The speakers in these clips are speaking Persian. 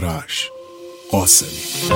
آرش قاسمی.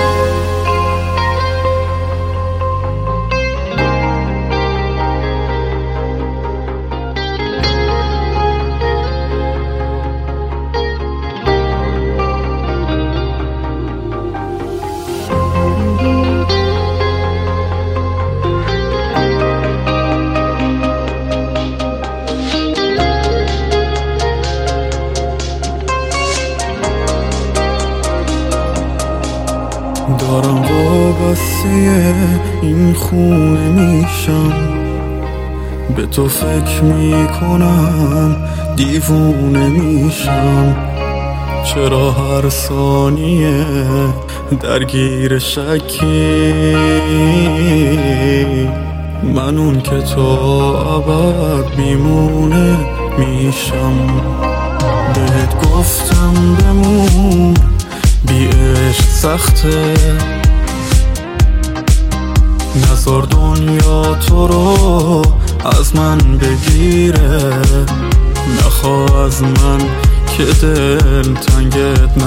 دارم وابسته این خونه میشم، به تو فکر میکنم دیوونه میشم. چرا هر ثانیه درگیر شکی، من اون که تو ابد میمونه میشم. بهت گفتم بمون، بی عشق سخته، نذار دنیا تو رو از من بگیره. نخواه از من که دل تنگت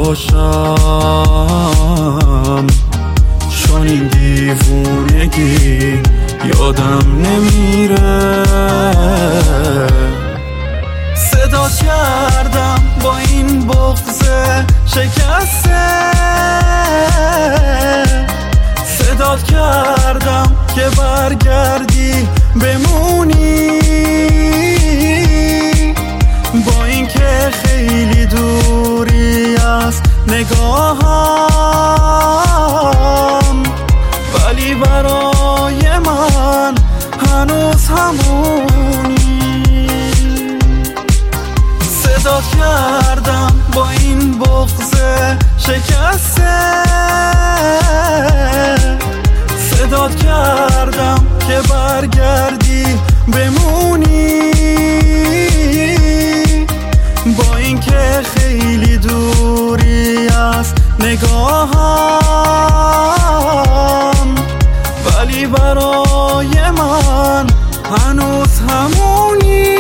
نباشم، چون این دیوونگی یادم نمیره. صدا کردم با این بغض شکسته، صدات کردم که برگردی بمونی، با این که خیلی دوری از نگاهم، ولی برای من هنوز همونی. صدات کردم با این بغض شکسته، صدات کردم که برگردی بمونی، با این که خیلی دوری از نگاهم، ولی برای من هنوز همونی.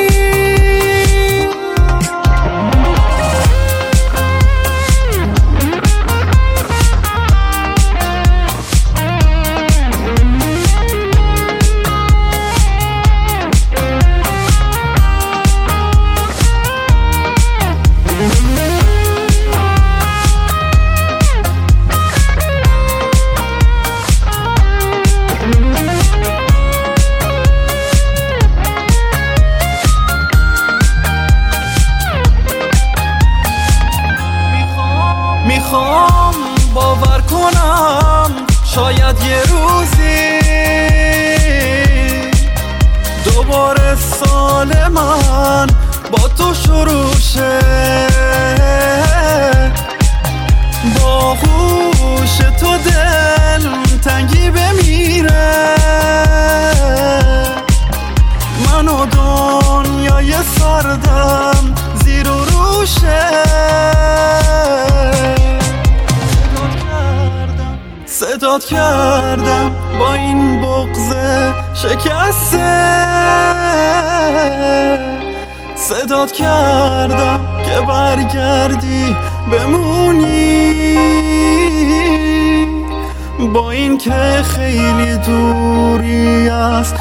میخوام باور کنم شاید یه روزی دوباره سال من با تو شروع شه، با هوش تو دل تنگی بمیره، من و دنیای سردم زیر و روشه. صدات کردم با این بغض شکسته، صدات کردم که برگردی بمونی، با این که خیلی دوری از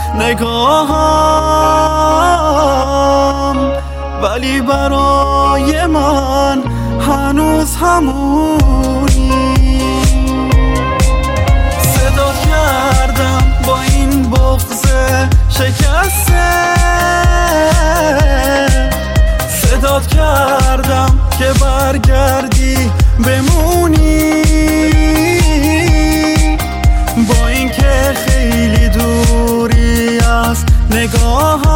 نگاهم، ولی برای من هنوز همونی. صدات کردم با این بغض شکسته، صدات کردم که برگردی بمونی، با این که خیلی دوری از نگاهم،